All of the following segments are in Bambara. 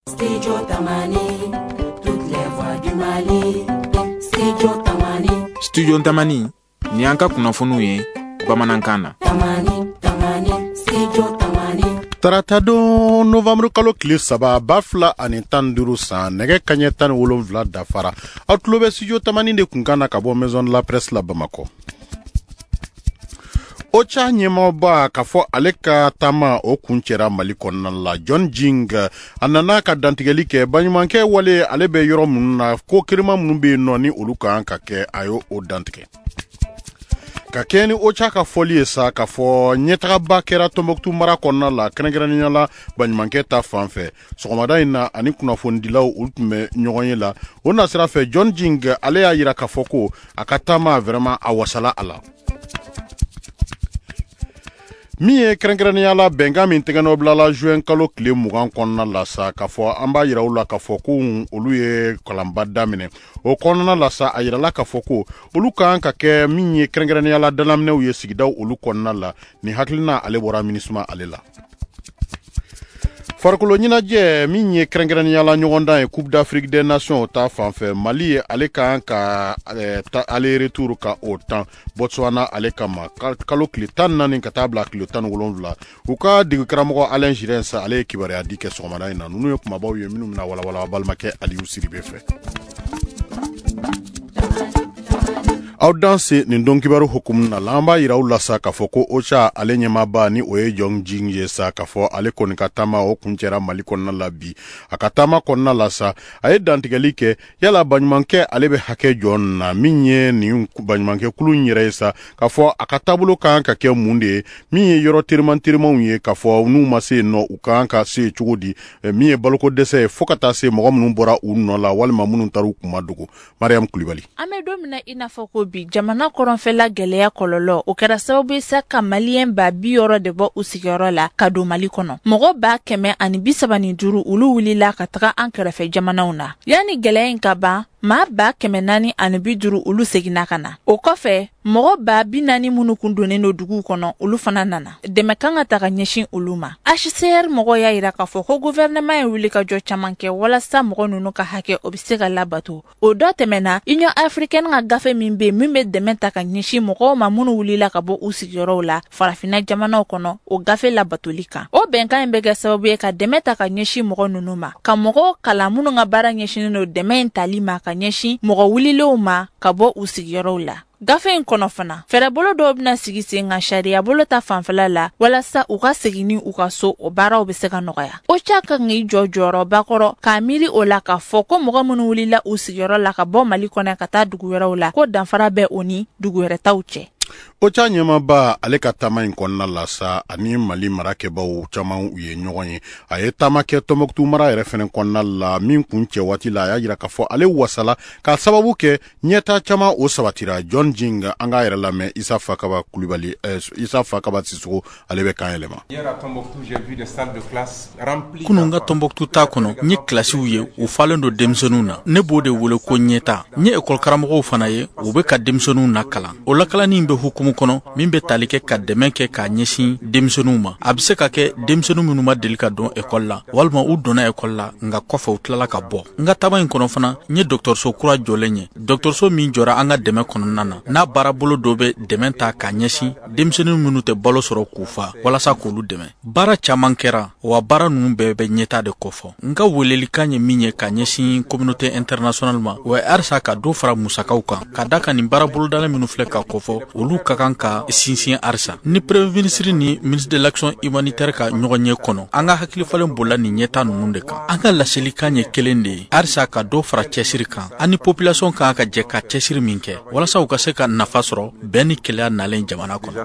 Studio Tamani, toutes les voix du Mali. Studio Tamani. Studio Tamani, ni anka kunafunu ye, Bamanankana. Tamani, Studio Tamani. Taratado Novembre kalo kile saba bafla ani tan duru san nege kanye tan wolonvla dafara. Outlobe Studio Tamani de kunkana kabo Maison de la Presse la Bamako. Ocha nyema ba kafo aleka tama o kunchera Mali konna la John Jing anana ka dantigeli ke banymanke wale alebe yoro munna ko kirima munbe noni oluka anka ke ayo o dantige kakeni ocha ka folie sa kafo nyetaka ba kera Tombouctou mara konna la kenegrania la banymanke ta fanfe sokomada ina ani kuna fondila ultume nyogonye la ona sera fe John Jing ale ya yira kafo ko akatama vraiment awasala ala Mie krengrenia la benga min tegano blala juen kalo kle mugan konna la sa kafo amba yira ula kafo ko olu ye kolamba damine o konna la sa ayira la kafo ko olu kan ka ke mie krengrenia la dalamne u ye sigidaw olu konna la ni haklina ale bora minisma alela Farkolo nyina je minye krengrenia la nyogonda e Coupe d'Afrique des Nations ta fanfe Mali ale kan ka aller retour ka autant Botswana ale kama kalo klitan nani ka tabla klitan wolonvla uka digu kramo Alain Girensa ale kibare adike somana ina nunu yo kuma bawo yeminu na wala balmake Aliou Siribe fe Audanse ni ndonkibaru hukum na lamba ira ula sa kafoko ocha ale nyema ba ni oye John Jing ye sa kafo ale konikatama o kunchera Mali konna labi akatama konna la sa aye dantigelike yala banymanke alebe hake John na minye ni banymanke kulu nyere sa kafo akatabulo kanka ke munde minye yoro tirman ye kafo nu mase no ukanka se chugudi minye baloko dese fokata se mogom numbora unno la walma munun taru kumadugo Mariam Kulibali Amedomina inafoko bi jamana koronfela geleya kololo o kɛra sababu sa ka malien ba bi yoro de bɔ u sigiyɔrɔ la ka don Mali kɔnɔ mɔgɔ ba 175 ulu wulila ka taga an kɛrɛfɛ jamanaw na yani gɛlɛya in ka ban maa ba 450 ulu segina kana o kɔfɛ mɔgɔ ba 40 minnu kun donnen do dugu kɔnɔ ulu fana nana dɛmɛ kan ka taga ɲɛsin ulu ma HCR mɔgɔ y'a yira k'a fɔ ko gouvernement ye wuli ka jɔ caman kɛ walasa mɔgɔ nunu ka hakɛ o bɛ se ka labato o dɔ tɛmɛna Union africaine ka gafe min bɛ min bɛ dɛmɛ ta ka ɲɛsin mɔgɔw ma minnu wulila ka bɔ u sigiyɔrɔw la farafina jamanaw kɔnɔ o gafe labatoli kan o bɛnkan in bɛ kɛ sababu ye ka dɛmɛ ta ka ɲɛsin mɔgɔ nunu ma ka mɔgɔw kalan minnu ka baara ɲɛsinen do dɛmɛ in tali ma ka ɲɛsin mɔgɔ wulilenw ma ka bɔ u sigiyɔrɔw la gafe in kɔnɔ fana fɛrɛbolo dɔw bɛna sigi sen kan sariya bolo ta fanfɛla la walasa u ka segini u ka so o baaraw bɛ se ka nɔgɔya o ca ka kan k'i jɔ jɔyɔrɔba kɔrɔ k'a miiri o la k'a fɔ ko mɔgɔ minnu wulila u sigiyɔrɔ la ka bɔ Mali kɔnɔ ka taa dugu wɛrɛw la ko danfara bɛ o ni dugu wɛrɛ taw cɛ Ocha nyema ba ale ka tama in konna la sa ani Mali marakebaw caman u ye ɲɔgɔn ye a ye tama kɛ Tombouctou mara yɛrɛ fɛnɛ konna la min kun cɛ waati la a y'a yira k'a fɔ ale wasala ka sababu kɛ ɲɛta caman o sabatira John Jing an ka yɛrɛ lamɛn Isa Fakaba Kulibali Isa Fakaba Sisoko ale bɛ kan yɛlɛma kunun ka Tombouctou ta kɔnɔ n ye kilasiw ye u falen do denmisɛnninw na ne b'o de wele ko ɲɛta n ye école karamɔgɔw fana ye u bɛ ka denmisɛnninw na kalan o lakalanin bɛ hukumu kɔnɔ min bɛ tali kɛ ka dɛmɛ kɛ ka ɲɛsin denmisɛnninw ma a bɛ se ka kɛ denmisɛnninw minnu ma deli ka don école la walima u donna école la nka kɔfɛ u tilala ka bɔ n ka taama in kɔnɔ fana n ye dɔgɔtɔrɔso kura jɔlen ye dɔgɔtɔrɔso min jɔra an ka dɛmɛ kɔnɔna na n'a baarabolo dɔ bɛ dɛmɛ ta ka ɲɛsin denmisɛnninw minnu tɛ balo sɔrɔ k'u fa walasa k'olu dɛmɛ baara caman kɛra wa baara ninnu bɛɛ bɛ ɲɛta de kɔfɔ n ka welelikan ye min ye ka ɲɛsin communauté internationale ma wa halisa ka dɔ fara musakaw kan ka da ka nin baarabolodalen minnu filɛ ka kɔfɔ olu ka kan ka sinsin arsa ni premier ministre ni ministre de l'action humanitaire ka ɲɔgɔn ye kɔnɔ an ka hakili falen bola ni ɲɛta ninnu de kan an ka laselikan ye kelen de ye arsa ka dɔ fara cɛsiri kan ani population kan ka jɛ ka cɛsiri min kɛ walasa u ka se ka nafa sɔrɔ bɛn ni kɛlɛya nalen jamana kɔnɔ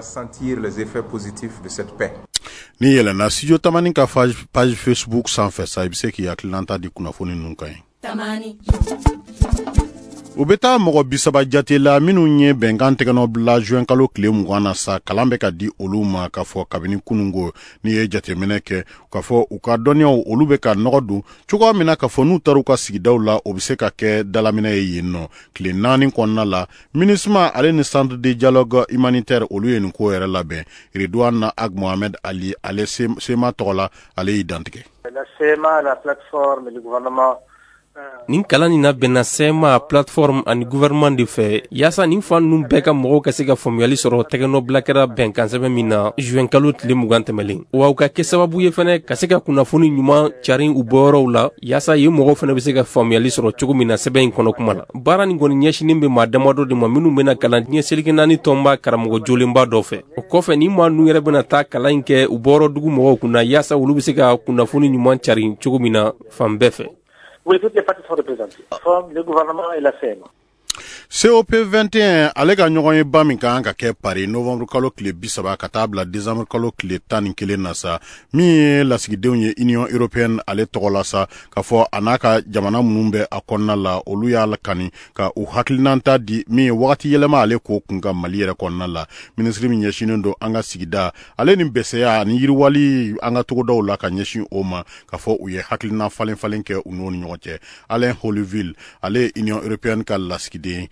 ni yɛlɛna Studio Tamani ka page Facebook sanfɛ sa i bɛ se k'i hakililanta di kunnafoni ninnu kan ye U bɛ taa mɔgɔ 30 jate la minnu ye bɛnkan tɛgɛnɔ bila juin kalo tile 20 na sa kalan bɛ ka di olu ma ka fɔ kabini kunungo ni ye jateminɛ kɛ ka fɔ u ka dɔnniyaw olu bɛ ka nɔgɔ dun cogoya min na ka fɔ n'u taru ka sigidaw la o bɛ se ka kɛ dalaminɛ ye yen nɔ tile 4 kɔnɔna la MINUSMA ale ni Centre de dialogue humanitaire olu ye nin ko yɛrɛ labɛn Ridwan Ag Mohamed Ali ale sema tɔgɔ la ale y'i dantigɛ. La CMA, la plateforme du gouvernement. Nin kalan nin na bɛnna CMA plateforme ani gouvernement de fɛ yaasa nin fan ninnu bɛɛ ka mɔgɔw ka se ka faamuyali sɔrɔ tɛgɛnɔ bila kɛra bɛnkan sɛbɛn min na juin kalo tile 20 tɛmɛlen wa u ka kɛ sababu ye fɛnɛ ka se ka kunnafoni ɲuman cari u bɔyɔrɔw la yaasa ye mɔgɔw fɛnɛ bɛ se ka faamuyali sɔrɔ cogo min na sɛbɛn in kɔnɔ kuma la baara nin kɔni ɲɛsinin bɛ maa damadɔ de ma minnu bɛna kalan diɲɛ seliki naani tɔnba karamɔgɔ jolenba dɔ fɛ o kɔfɛ ni maa ninnu yɛrɛ bɛna taa kalan in kɛ u bɔyɔrɔ dugu mɔgɔw kunna yaasa olu bɛ se ka kunnafoni ɲuman cari cogo min na fan bɛɛ fɛ. Oui, toutes les parties sont représentées. Le gouvernement et la CMA. COP 21 ale ka ɲɔgɔn ye ba min kan ka kɛ Paris novembre kalo tile 30 ka taa bila décembre kalo tile 11 na sa min ye lasigidenw ye Union européenne ale tɔgɔ la sa ka fɔ a n'a ka jamana minnu bɛ a kɔnɔna la olu y'a kani ka u hakilinanta di min ye wagati yɛlɛma ale ko kun ka Mali yɛrɛ kɔnɔna la ministre min ɲɛsinen don an ka sigida ale ni bɛsɛya ani yiriwali an ka togodaw la ka ɲɛsin o ma ka fɔ u ye hakilina falen kɛ u n'o ni ɲɔgɔn cɛ Alain Holuville ale Union européenne ka lasigiden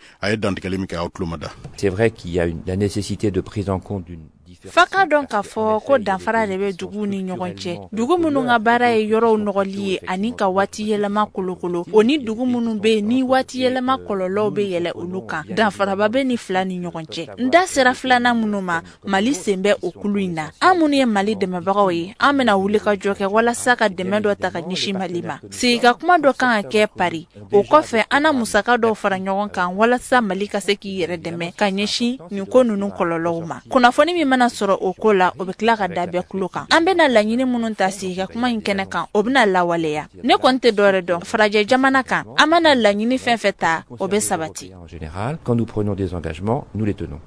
C'est vrai qu'il y a la nécessité de prise en compte d'une Faka dɔn k'a fɔ ko danfara de bɛ dugu ni ɲɔgɔn cɛ dugu minnu ka baara ye yɔrɔw nɔgɔli ye ani ka waati yɛlɛma kolokolo o ni dugu minnu bɛ yen ni waati yɛlɛma kɔlɔlɔw bɛ yɛlɛ olu kan danfaraba bɛ ni fila ni ɲɔgɔn cɛ n da sera filanan minnu ma Mali sen bɛ o kulu in na an minnu ye Mali dɛmɛbagaw ye an bɛna wuli ka jɔ kɛ walasa ka dɛmɛ dɔ ta ka ɲɛsin Mali ma sigika kuma dɔ kan ka kɛ Paris o kɔfɛ an na musaka dɔw fara ɲɔgɔn kan walasa Mali ka se k'i yɛrɛ dɛmɛ ka ɲɛsin nin ko ninnu kɔlɔlɔw ma kunnafoni min mana sɔrɔ o ko la o bɛ tila ka da bɛɛ kulo kan an bɛna laɲini minnu ta sigi ka kuma in kɛnɛ kan o bɛna lawaleya ne kɔni tɛ dɔwɛrɛ dɔn farajɛ jamana kan an mana laɲini fɛn fɛn ta o bɛ sabati. En général, quand nous prenons des engagements, nous les tenons.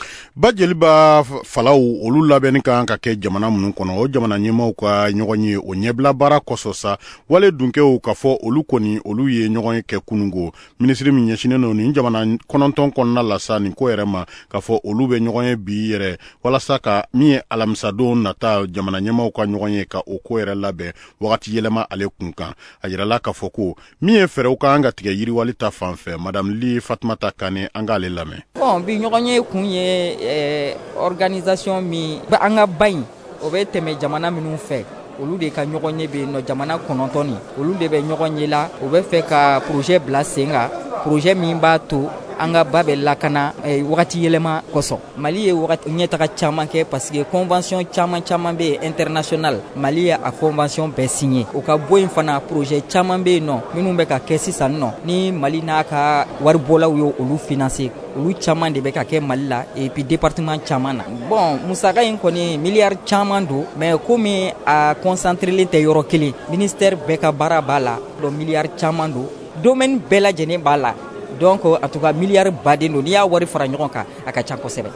Ba jeliba falaw olu labɛnni kan ka kɛ jamana minnu kɔnɔ o jamana ɲɛmaaw ka ɲɔgɔn ye o ɲɛbila baara kɔsɔ sa wale dunkɛw ka fɔ olu kɔni olu ye ɲɔgɔn ye kɛ kunungo ministre min ɲɛsinen don nin jamana 9 kɔnɔna la sa nin ko yɛrɛ ma ka fɔ olu bɛ ɲɔgɔn ye bi yɛrɛ walasa ka min ye alamisadon nata jamana ɲɛmaaw ka ɲɔgɔn ye ka o ko yɛrɛ labɛn wagati yɛlɛma ale kun kan a yirala ka fɔ ko min ye fɛrɛw kan ka tigɛ yiriwali ta fan fɛ madame Li Fatumata Kane an k'ale lamɛn. Bon bi ɲɔgɔn ye kun ye organisation min an ka bayin o bɛ tɛmɛ jamana minnu fɛ olu de ka ɲɔgɔn ye bɛ no jamana 9 olu de bɛ ɲɔgɔn ye la o bɛ fɛ ka projet bila sen kan projet min b'a to an ka ba bɛ lakana wagati yɛlɛma kɔsɔn Mali ye ɲɛtaga caman kɛ parce que convention caman bɛ international Mali ye a convention bɛɛ signé o ka bɔ in fana projet caman bɛ nɔ minnu bɛ ka kɛ sisan nɔ ni Mali n'a ka waribɔlaw ye olu financer olu caman de bɛ ka kɛ Mali la et puis département caman na bon musaka in kɔni miliyari caman don mais komi a concentré tɛ yɔrɔ kelen ministère bɛɛ ka baara b'a la donc miliyari caman don domaine bɛɛ lajɛlen b'a la donc a tout cas miliyari baden don n'i y'a wari fara ɲɔgɔn kan a ka ca kosɛbɛ.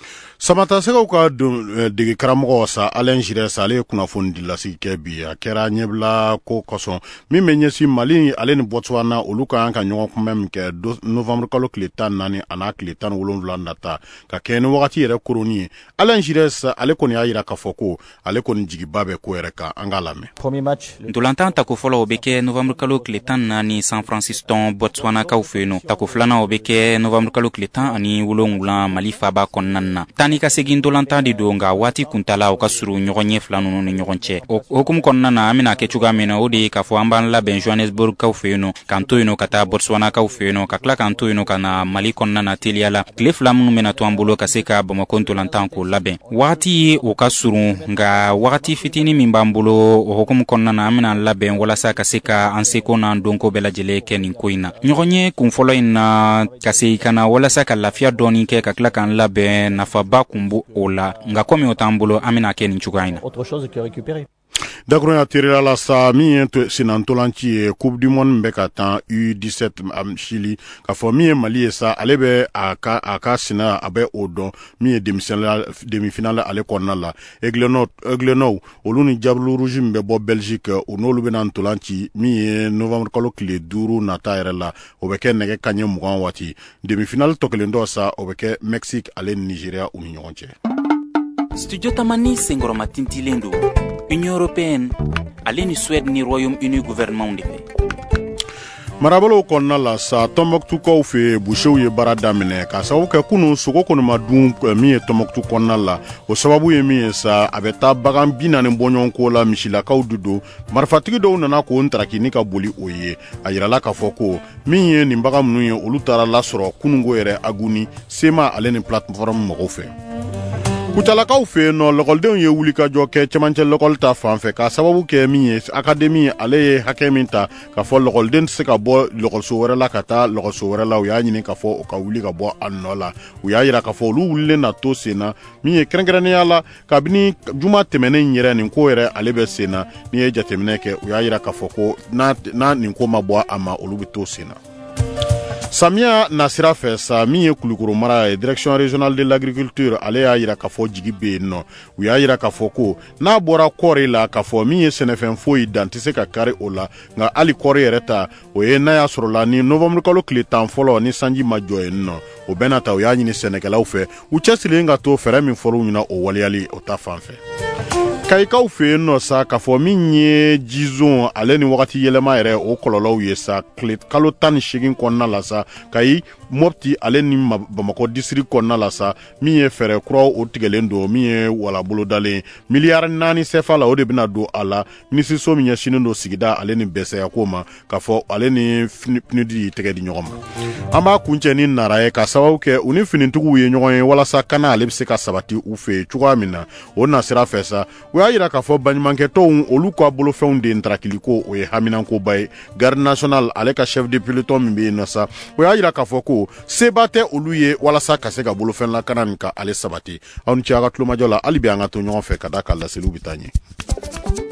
Samata sɛgɛw ka dege karamɔgɔ sa Alain Gires ale ye kunnafoni di lasigi kɛ bi a kɛra ɲɛbila ko kɔsɔn min bɛ ɲɛsin Mali ale ni Botswana olu kan ka ɲɔgɔn kunbɛn min kɛ novembre kalo tile 14 a n'a tile 17 nata ka kɛ ni wagati yɛrɛ koroni ye Alain Gires ale kɔni y'a yira k'a fɔ ko ale kɔni jigiba bɛ ko yɛrɛ kan an k'a lamɛn. Ntolantan tako fɔlɔ o bɛ kɛ novembre kalo tile 14 San Francisco Botswana kaw fɛ yen nɔ tako filanan o bɛ kɛ novembre kalo tile 17 Mali faaba kɔnɔna na ni ka segin dolantan de don nka waati kuntala o ka surun ɲɔgɔn ye fila ninnu ni ɲɔgɔn cɛ o hukumu kɔnɔna na an bɛna kɛ cogoya min na o de ye k'a fɔ an b'an labɛn Johannesburg kaw fɛ yen nɔ k'an to yen nɔ ka taa Botswana kaw fɛ yen nɔ ka tila k'an to yen nɔ ka na Mali kɔnɔna na teliya la tile fila minnu bɛna to an bolo ka se ka Bamako ntolantan k'o labɛn wagati ye o ka surun nka wagati fitinin min b'an bolo o hukumu kɔnɔna na an bɛna labɛn walasa ka se ka an seko n'an donko bɛɛ lajɛlen kɛ nin ko in na ɲɔgɔn ye kun fɔlɔ in na ka se ka na walasa ka lafiya dɔɔni kɛ ka tila k'an labɛn nafaba kun bo o la nga komi o t'an bolo an bɛna kɛ nin cogoya in na. D'accord, ya terila la sa mi sinantolanci Coupe du Monde be ka tan U17 Chili ka fɔ mi Mali sa ale be a ka sina abe odon mi demi-finale ale kɔnɔna la Aiglenow olu ni Diable Rouge be bɔ Belgique o n'olu bena ntolanci mi novembre kalo tile 5 nata yɛrɛ la o be kɛ nɛgɛ kaɲɛ 20 waati demi-finale tɔkelen dɔ sa o be kɛ Mexique ale ni Nigeria u ni ɲɔgɔn cɛ. Studio Tamani sengoroma tintilen do Union Européenne ale ni Suède ni Royaume-Uni gouvernement de fɛ. Marabolo kɔnɔna la sa Tombouctou fe bouchew ye baara daminɛ ka sababu kɛ kunu sogo kɔni ma dun min ye Tombouctou kɔnɔna la o sababu ye min ye sa a bɛ taa bagan 40 bɔɲɔgɔn ko la misilakaw dudo marifatigi dɔw nana ko ntaraki ni ka boli o ye a yirala ka fɔ ko min ye nin bagan minnu ye olu taara lasɔrɔ kunungo yɛrɛ Aguni Sema ale ni plateforme mɔgɔw fɛ. Kutalakaw fe no lɔkɔlidenw ye wuli ka jɔ kɛ cɛmancɛ lɔkɔli ta fanfɛ ka sababu kɛ min ye akademi ale ye hakɛ min ta ka fɔ lɔkɔliden tɛ se ka bɔ lɔkɔliso wɛrɛ la ka taa lɔkɔliso wɛrɛ la u y'a ɲini ka fɔ u ka wuli ka bɔ a nɔ la u y'a yira ka fɔ olu wulilen na to sen na min ye kɛrɛnkɛrɛnnenya la kabini juma tɛmɛnen yɛrɛ nin ko yɛrɛ ale bɛ sen na n'i ye jateminɛ kɛ u y'a yira ka fɔ ko n'a nin ko ma bɔ a ma olu bɛ to sen na. Samia nasira fɛ sa min ye Kulukoro mara ye direction régionale de l'agriculture ale y'a yira ka fɔ jigi be yen nɔ u y'a yira ka fɔ ko n'a bɔra kɔɔri la ka fɔ min ye sɛnɛfɛn foyi dan tɛ se ka kari o la nka hali kɔɔri yɛrɛ ta o ye n'a y'a sɔrɔ la ni novembre kalo tile 10 fɔlɔ ni sanji ma jɔ yen nɔ o bɛna ta u y'a ɲini sɛnɛkɛlaw fɛ u cɛsirilen ka to fɛɛrɛ min fɔr'u ɲɛna o waliyali o ta fan fɛ. Kayikaw fe no sa ka fɔ min ye jizon ale ni wagati yɛlɛma yɛrɛ o kɔlɔlɔw ye sa kalo 18 kɔnɔna la sa kayi Mopti ale ni Bamako district kɔnɔna la sa min ye fɛɛrɛ kuraw o tigɛlen do min ye walabolo dalen miliyari 4 CFA la o de bena don a la minisiso min ɲɛsinen do sigida ale ni bɛsɛya ko ma ka fɔ ale ni PNUD tɛgɛ di ɲɔgɔn ma an b'a kuncɛ ni nara ye ka sababu kɛ u ni finitigiw ye ɲɔgɔn ye walasa kana ale be se ka sabati u fe cogoya min na o nasira fɛ sa u y'a yira k'a fɔ baɲumankɛtɔnw olu ka bolofɛnw de ntarakili o ye haminankoba ye garde national ale ka chef de peloton min be yen nɔ sa o y'a yira k'a fɔ ko seba tɛ olu ye walasa ka se ka bolofɛn lakana nin ka ale sabati aw ni ce a ka tulomajɔ la hali bi an ka to ɲɔgɔn fɛ ka da ka laseliw bi taa ɲɛ.